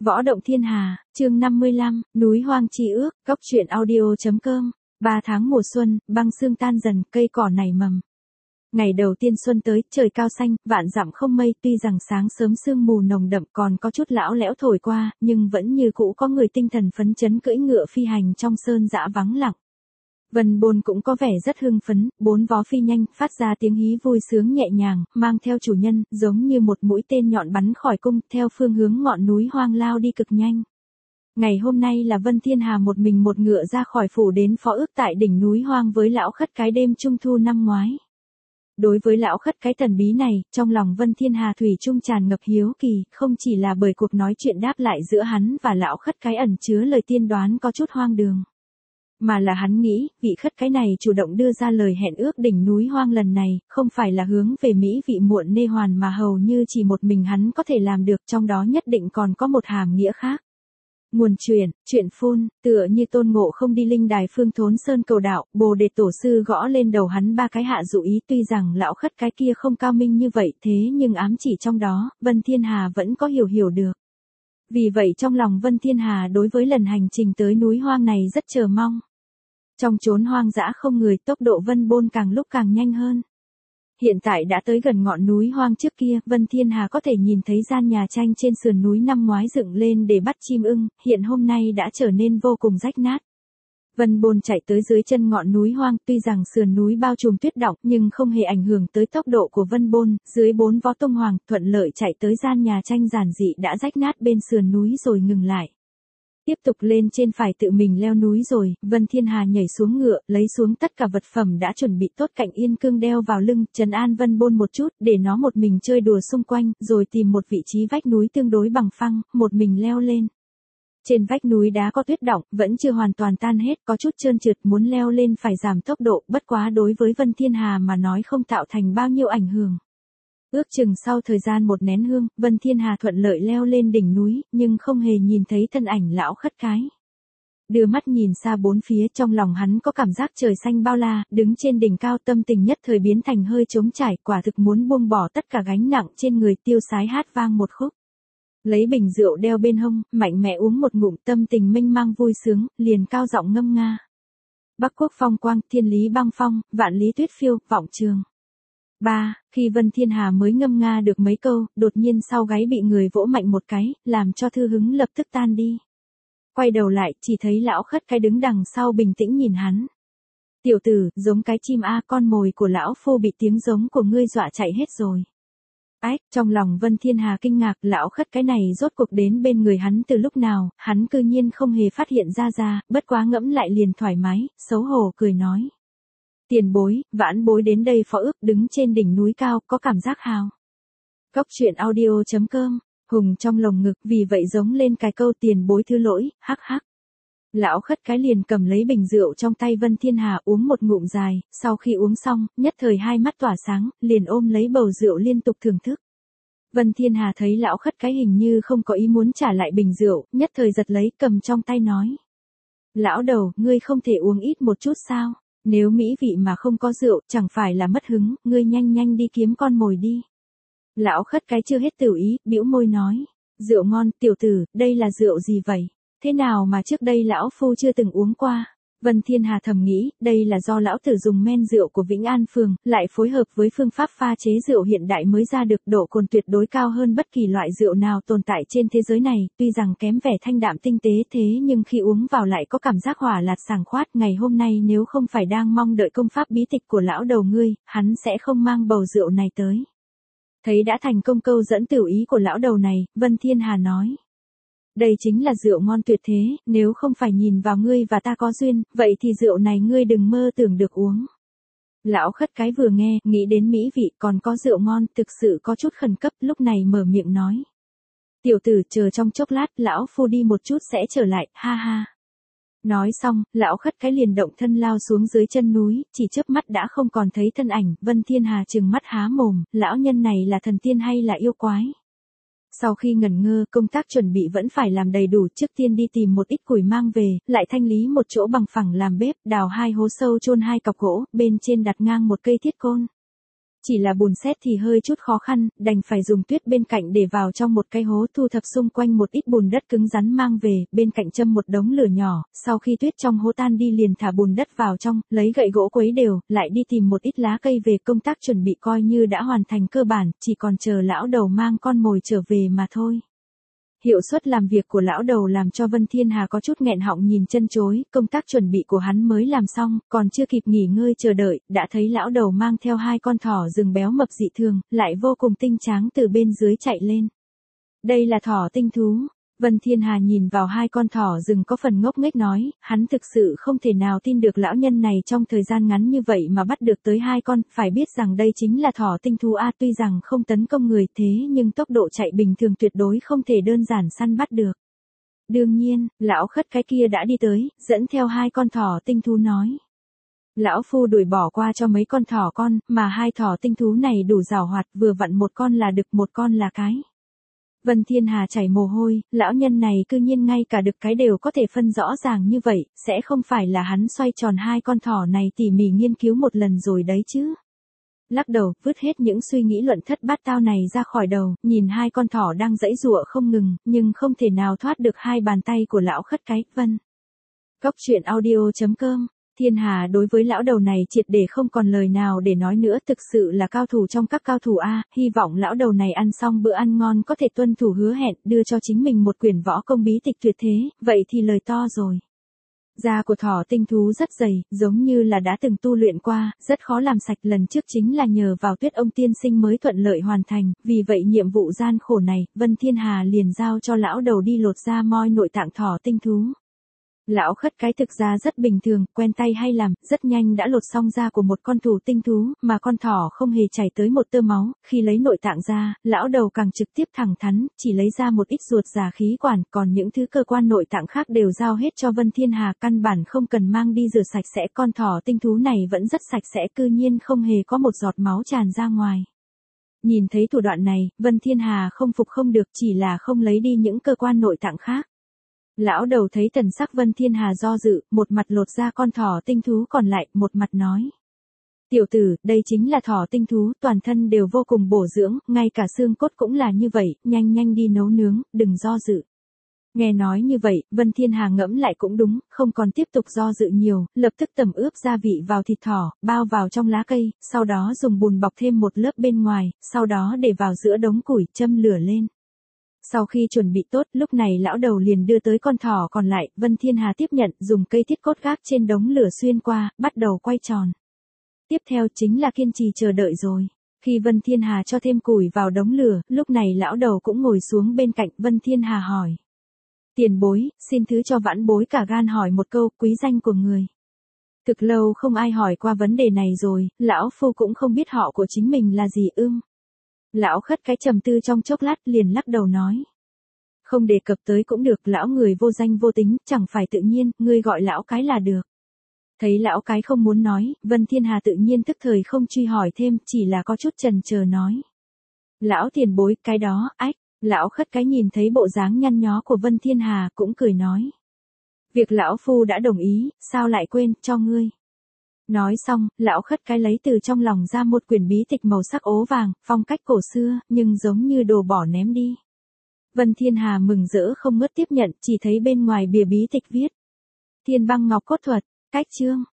Võ động thiên hà, chương 55, núi hoang chi ước, góc truyện audio.com. 3 tháng mùa xuân, băng sương tan dần, cây cỏ nảy mầm. Ngày đầu tiên xuân tới, trời cao xanh, vạn dặm không mây, tuy rằng sáng sớm sương mù nồng đậm còn có chút lão lẽo thổi qua, nhưng vẫn như cũ có người tinh thần phấn chấn cưỡi ngựa phi hành trong sơn dã vắng lặng. Vân Bôn cũng có vẻ rất hưng phấn, 4 vó phi nhanh, phát ra tiếng hí vui sướng nhẹ nhàng, mang theo chủ nhân, giống như một mũi tên nhọn bắn khỏi cung, theo phương hướng ngọn núi hoang lao đi cực nhanh. Ngày hôm nay là Vân Thiên Hà một mình một ngựa ra khỏi phủ đến phó ước tại đỉnh núi hoang với lão khất cái đêm trung thu năm ngoái. Đối với lão khất cái thần bí này, trong lòng Vân Thiên Hà thủy chung tràn ngập hiếu kỳ, không chỉ là bởi cuộc nói chuyện đáp lại giữa hắn và lão khất cái ẩn chứa lời tiên đoán có chút hoang đường. Mà là hắn nghĩ, vị khất cái này chủ động đưa ra lời hẹn ước đỉnh núi hoang lần này, không phải là hướng về mỹ vị muộn nê hoàn mà hầu như chỉ một mình hắn có thể làm được, trong đó nhất định còn có một hàm nghĩa khác. Nguồn chuyện phun, tựa như Tôn Ngộ Không đi linh đài Phương Thốn Sơn cầu đạo, Bồ Đề Tổ Sư gõ lên đầu hắn 3 cái hạ dụ ý, tuy rằng lão khất cái kia không cao minh như vậy thế nhưng ám chỉ trong đó, Vân Thiên Hà vẫn có hiểu được. Vì vậy trong lòng Vân Thiên Hà đối với lần hành trình tới núi hoang này rất chờ mong. Trong chốn hoang dã không người, tốc độ Vân Bôn càng lúc càng nhanh hơn. Hiện tại đã tới gần ngọn núi hoang trước kia, Vân Thiên Hà có thể nhìn thấy gian nhà tranh trên sườn núi năm ngoái dựng lên để bắt chim ưng, hiện hôm nay đã trở nên vô cùng rách nát. Vân Bôn chạy tới dưới chân ngọn núi hoang, tuy rằng sườn núi bao trùm tuyết đọng nhưng không hề ảnh hưởng tới tốc độ của Vân Bôn, dưới 4 vó tung hoàng, thuận lợi chạy tới gian nhà tranh giản dị đã rách nát bên sườn núi rồi ngừng lại. Tiếp tục lên trên phải tự mình leo núi rồi, Vân Thiên Hà nhảy xuống ngựa, lấy xuống tất cả vật phẩm đã chuẩn bị tốt cạnh yên cương đeo vào lưng, trấn an Vân Bôn một chút, để nó một mình chơi đùa xung quanh, rồi tìm một vị trí vách núi tương đối bằng phẳng, một mình leo lên. Trên vách núi đá có tuyết đọng, vẫn chưa hoàn toàn tan hết, có chút trơn trượt, muốn leo lên phải giảm tốc độ, bất quá đối với Vân Thiên Hà mà nói không tạo thành bao nhiêu ảnh hưởng. Ước chừng sau thời gian một nén hương, Vân Thiên Hà thuận lợi leo lên đỉnh núi, nhưng không hề nhìn thấy thân ảnh lão khất cái. Đưa mắt nhìn xa bốn phía, trong lòng hắn có cảm giác trời xanh bao la, đứng trên đỉnh cao tâm tình nhất thời biến thành hơi trống trải, quả thực muốn buông bỏ tất cả gánh nặng trên người, tiêu sái hát vang một khúc. Lấy bình rượu đeo bên hông, mạnh mẽ uống một ngụm, tâm tình mênh mang vui sướng, liền cao giọng ngâm nga. Bắc quốc phong quang, thiên lý băng phong, vạn lý tuyết phiêu, vọng trường. Khi Vân Thiên Hà mới ngâm nga được mấy câu, đột nhiên sau gáy bị người vỗ mạnh một cái, làm cho thư hứng lập tức tan đi. Quay đầu lại, chỉ thấy lão khất cái đứng đằng sau bình tĩnh nhìn hắn. Tiểu tử, giống cái chim a, con mồi của lão phu bị tiếng giống của ngươi dọa chạy hết rồi. Trong lòng Vân Thiên Hà kinh ngạc, lão khất cái này rốt cuộc đến bên người hắn từ lúc nào, hắn cư nhiên không hề phát hiện ra, bất quá ngẫm lại liền thoải mái, xấu hổ cười nói. Tiền bối, vãn bối đến đây phó ước, đứng trên đỉnh núi cao, có cảm giác hào. Góc truyện audio.com, hùng trong lồng ngực, vì vậy giống lên cái câu tiền bối thứ lỗi, hắc hắc. Lão khất cái liền cầm lấy bình rượu trong tay Vân Thiên Hà uống một ngụm dài, sau khi uống xong, nhất thời hai mắt tỏa sáng, liền ôm lấy bầu rượu liên tục thưởng thức. Vân Thiên Hà thấy lão khất cái hình như không có ý muốn trả lại bình rượu, nhất thời giật lấy cầm trong tay nói. Lão đầu, ngươi không thể uống ít một chút sao? Nếu mỹ vị mà không có rượu, chẳng phải là mất hứng, ngươi nhanh đi kiếm con mồi đi. Lão khất cái chưa hết tửu ý, bĩu môi nói. Rượu ngon, tiểu tử, đây là rượu gì vậy? Thế nào mà trước đây lão phu chưa từng uống qua? Vân Thiên Hà thầm nghĩ, đây là do lão tử dùng men rượu của Vĩnh An Phường, lại phối hợp với phương pháp pha chế rượu hiện đại mới ra được, độ cồn tuyệt đối cao hơn bất kỳ loại rượu nào tồn tại trên thế giới này, tuy rằng kém vẻ thanh đạm tinh tế thế nhưng khi uống vào lại có cảm giác hỏa lạt sảng khoát. Ngày hôm nay nếu không phải đang mong đợi công pháp bí tịch của lão đầu ngươi, hắn sẽ không mang bầu rượu này tới. Thấy đã thành công câu dẫn tửu ý của lão đầu này, Vân Thiên Hà nói. Đây chính là rượu ngon tuyệt thế, nếu không phải nhìn vào ngươi và ta có duyên, vậy thì rượu này ngươi đừng mơ tưởng được uống. Lão khất cái vừa nghe, nghĩ đến mỹ vị còn có rượu ngon, thực sự có chút khẩn cấp, lúc này mở miệng nói. Tiểu tử, chờ trong chốc lát, lão phu đi một chút sẽ trở lại, ha ha. Nói xong, lão khất cái liền động thân lao xuống dưới chân núi, chỉ chớp mắt đã không còn thấy thân ảnh. Vân Thiên Hà trừng mắt há mồm, lão nhân này là thần tiên hay là yêu quái? Sau khi ngẩn ngơ, công tác chuẩn bị vẫn phải làm đầy đủ, trước tiên đi tìm một ít củi mang về, lại thanh lý một chỗ bằng phẳng làm bếp, đào 2 hố sâu chôn 2 cọc gỗ, bên trên đặt ngang một cây thiết côn. Chỉ là bùn sét thì hơi chút khó khăn, đành phải dùng tuyết bên cạnh để vào trong một cái hố, thu thập xung quanh một ít bùn đất cứng rắn mang về, bên cạnh châm một đống lửa nhỏ, sau khi tuyết trong hố tan đi liền thả bùn đất vào trong, lấy gậy gỗ quấy đều, lại đi tìm một ít lá cây về, công tác chuẩn bị coi như đã hoàn thành cơ bản, chỉ còn chờ lão đầu mang con mồi trở về mà thôi. Hiệu suất làm việc của lão đầu làm cho Vân Thiên Hà có chút nghẹn họng nhìn chân chối, công tác chuẩn bị của hắn mới làm xong, còn chưa kịp nghỉ ngơi chờ đợi, đã thấy lão đầu mang theo 2 con thỏ rừng béo mập dị thường, lại vô cùng tinh tráng từ bên dưới chạy lên. Đây là thỏ tinh thú. Vân Thiên Hà nhìn vào 2 con thỏ rừng có phần ngốc nghếch nói, hắn thực sự không thể nào tin được lão nhân này trong thời gian ngắn như vậy mà bắt được tới 2 con, phải biết rằng đây chính là thỏ tinh thú a, tuy rằng không tấn công người thế nhưng tốc độ chạy bình thường tuyệt đối không thể đơn giản săn bắt được. Đương nhiên, lão khất cái kia đã đi tới, dẫn theo 2 con thỏ tinh thú nói. Lão phu đuổi bỏ qua cho mấy con thỏ con, mà 2 thỏ tinh thú này đủ giàu hoạt, vừa vặn một con là đực một con là cái. Vân Thiên Hà chảy mồ hôi, lão nhân này cư nhiên ngay cả đực cái đều có thể phân rõ ràng như vậy, sẽ không phải là hắn xoay tròn 2 con thỏ này tỉ mỉ nghiên cứu một lần rồi đấy chứ. Lắc đầu, vứt hết những suy nghĩ luận thất bát tao này ra khỏi đầu, nhìn 2 con thỏ đang giãy giụa không ngừng, nhưng không thể nào thoát được 2 bàn tay của lão khất cái. Vân. Cốc truyện audio.com. Thiên Hà đối với lão đầu này triệt để không còn lời nào để nói nữa, thực sự là cao thủ trong các cao thủ a, hy vọng lão đầu này ăn xong bữa ăn ngon có thể tuân thủ hứa hẹn, đưa cho chính mình một quyển võ công bí tịch tuyệt thế, vậy thì lời to rồi. Da của thỏ tinh thú rất dày, giống như là đã từng tu luyện qua, rất khó làm sạch, lần trước chính là nhờ vào Tuyết ông tiên sinh mới thuận lợi hoàn thành, vì vậy nhiệm vụ gian khổ này, Vân Thiên Hà liền giao cho lão đầu đi lột da moi nội tạng thỏ tinh thú. Lão khất cái thực ra rất bình thường, quen tay hay làm, rất nhanh đã lột xong da của một con thú tinh thú, mà con thỏ không hề chảy tới một tơ máu, khi lấy nội tạng ra, lão đầu càng trực tiếp thẳng thắn, chỉ lấy ra một ít ruột già khí quản, còn những thứ cơ quan nội tạng khác đều giao hết cho Vân Thiên Hà, căn bản không cần mang đi rửa sạch sẽ, con thỏ tinh thú này vẫn rất sạch sẽ, cư nhiên không hề có một giọt máu tràn ra ngoài. Nhìn thấy thủ đoạn này, Vân Thiên Hà không phục không được, chỉ là không lấy đi những cơ quan nội tạng khác. Lão đầu thấy thần sắc Vân Thiên Hà do dự, một mặt lột ra con thỏ tinh thú còn lại, một mặt nói. Tiểu tử, đây chính là thỏ tinh thú, toàn thân đều vô cùng bổ dưỡng, ngay cả xương cốt cũng là như vậy, nhanh nhanh đi nấu nướng, đừng do dự. Nghe nói như vậy, Vân Thiên Hà ngẫm lại cũng đúng, không còn tiếp tục do dự nhiều, lập tức tẩm ướp gia vị vào thịt thỏ, bao vào trong lá cây, sau đó dùng bùn bọc thêm một lớp bên ngoài, sau đó để vào giữa đống củi, châm lửa lên. Sau khi chuẩn bị tốt, lúc này lão đầu liền đưa tới con thỏ còn lại, Vân Thiên Hà tiếp nhận, dùng cây thiết cốt gác trên đống lửa xuyên qua, bắt đầu quay tròn. Tiếp theo chính là kiên trì chờ đợi rồi. Khi Vân Thiên Hà cho thêm củi vào đống lửa, lúc này lão đầu cũng ngồi xuống bên cạnh, Vân Thiên Hà hỏi. Tiền bối, xin thứ cho vãn bối cả gan hỏi một câu, quý danh của người. Thực lâu không ai hỏi qua vấn đề này rồi, lão phu cũng không biết họ của chính mình là gì ưm. Lão khất cái trầm tư trong chốc lát liền lắc đầu nói. Không đề cập tới cũng được, lão người vô danh vô tính, chẳng phải tự nhiên, ngươi gọi lão cái là được. Thấy lão cái không muốn nói, Vân Thiên Hà tự nhiên tức thời không truy hỏi thêm, chỉ là có chút chần chờ nói. Lão tiền bối, cái đó, ách, lão khất cái nhìn thấy bộ dáng nhăn nhó của Vân Thiên Hà cũng cười nói. Việc lão phu đã đồng ý, sao lại quên, cho ngươi. Nói xong, lão khất cái lấy từ trong lòng ra một quyển bí tịch màu sắc ố vàng, phong cách cổ xưa, nhưng giống như đồ bỏ ném đi. Vân Thiên Hà mừng rỡ không ngớt tiếp nhận, chỉ thấy bên ngoài bìa bí tịch viết. Thiên băng ngọc cốt thuật, cách chương,